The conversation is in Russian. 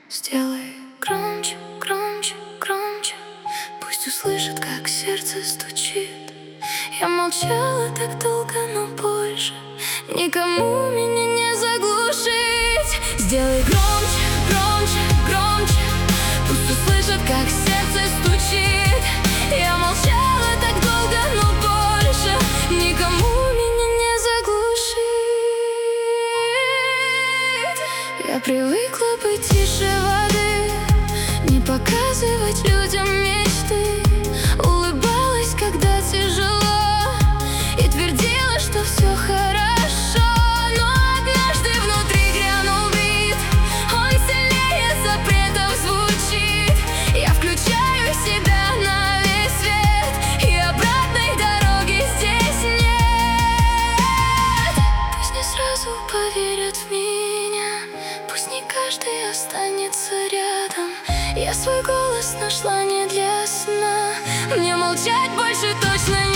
Сделай громче, громче, громче, пусть услышит, как сердце стучит. Я молчала так долго, но больше никому меня не заглушить. Сделай громче, громче, громче, пусть услышит, как сердце стучит. Я молчала так долго, но больше никому меня не заглушить. Я привыкла быть тише воды, не показывать людям мечты. Улыбалась, когда тяжело, и твердила, что все хорошо. Но однажды внутри грянул бит, он сильнее запретов звучит. Я включаю себя на весь свет, и обратной дороги здесь нет. Пусть не сразу поверят в меня, пусть не каждый останется рядом. Я свой голос нашла не для сна, мне молчать больше точно